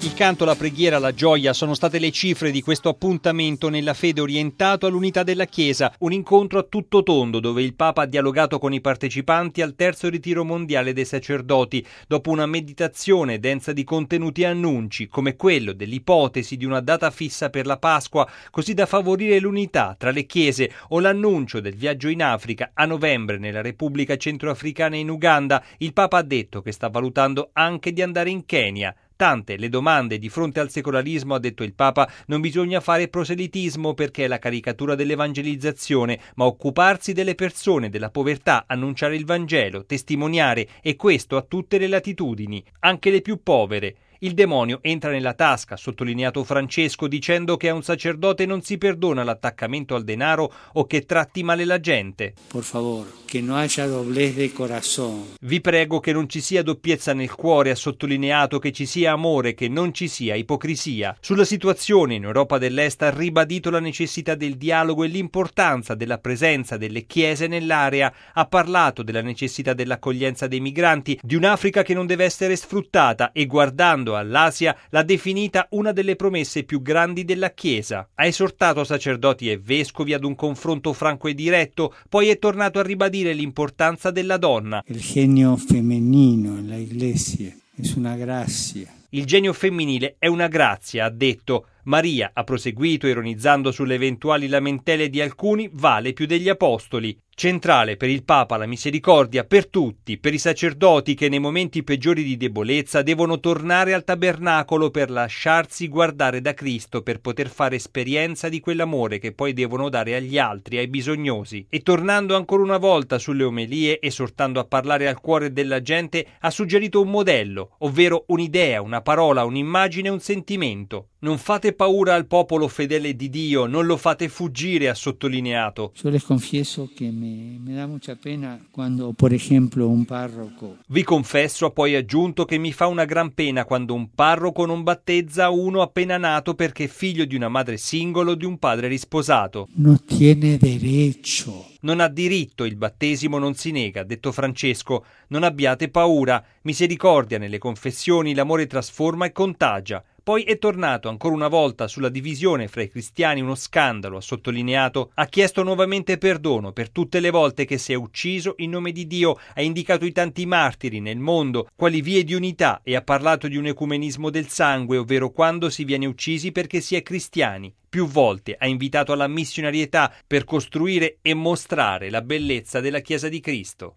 Il canto, la preghiera, la gioia sono state le cifre di questo appuntamento nella fede orientato all'unità della Chiesa, un incontro a tutto tondo dove il Papa ha dialogato con i partecipanti al terzo ritiro mondiale dei sacerdoti, dopo una meditazione densa di contenuti e annunci, come quello dell'ipotesi di una data fissa per la Pasqua, così da favorire l'unità tra le chiese, o l'annuncio del viaggio in Africa a novembre nella Repubblica Centroafricana e in Uganda. Il Papa ha detto che sta valutando anche di andare in Kenya. Tante le domande di fronte al secolarismo, ha detto il Papa. Non bisogna fare proselitismo perché è la caricatura dell'evangelizzazione, ma occuparsi delle persone, della povertà, annunciare il Vangelo, testimoniare, e questo a tutte le latitudini, anche le più povere. Il demonio entra nella tasca, ha sottolineato Francesco, dicendo che a un sacerdote non si perdona l'attaccamento al denaro o che tratti male la gente. Por favor, che no haya doblez de corazón. Vi prego che non ci sia doppiezza nel cuore, ha sottolineato, che ci sia amore, che non ci sia ipocrisia. Sulla situazione in Europa dell'Est ha ribadito la necessità del dialogo e l'importanza della presenza delle chiese nell'area. Ha parlato della necessità dell'accoglienza dei migranti, di un'Africa che non deve essere sfruttata e, guardando all'Asia, l'ha definita una delle promesse più grandi della Chiesa. Ha esortato sacerdoti e vescovi ad un confronto franco e diretto, poi è tornato a ribadire l'importanza della donna. Il genio femminile nella Iglesia è una grazia. Il genio femminile è una grazia, ha detto. Maria, ha proseguito ironizzando sulle eventuali lamentele di alcuni, vale più degli apostoli. Centrale per il Papa la misericordia per tutti, per i sacerdoti che nei momenti peggiori di debolezza devono tornare al tabernacolo per lasciarsi guardare da Cristo, per poter fare esperienza di quell'amore che poi devono dare agli altri, ai bisognosi. E tornando ancora una volta sulle omelie, esortando a parlare al cuore della gente, ha suggerito un modello, ovvero un'idea, una parola, un'immagine, un sentimento. Non fate paura al popolo fedele di Dio, non lo fate fuggire, ha sottolineato. Yo les confieso que me da mucha pena quando, por ejemplo, un parroco. Vi confesso, ha poi aggiunto, che mi fa una gran pena quando un parroco non battezza uno appena nato perché figlio di una madre singola o di un padre risposato. No tiene derecho. Non ha diritto, il battesimo non si nega, ha detto Francesco. Non abbiate paura, misericordia nelle confessioni, l'amore trasforma e contagia. Poi è tornato ancora una volta sulla divisione fra i cristiani, uno scandalo, ha sottolineato. Ha chiesto nuovamente perdono per tutte le volte che si è ucciso in nome di Dio, ha indicato i tanti martiri nel mondo, quali vie di unità, e ha parlato di un ecumenismo del sangue, ovvero quando si viene uccisi perché si è cristiani. Più volte ha invitato alla missionarietà per costruire e mostrare la bellezza della Chiesa di Cristo.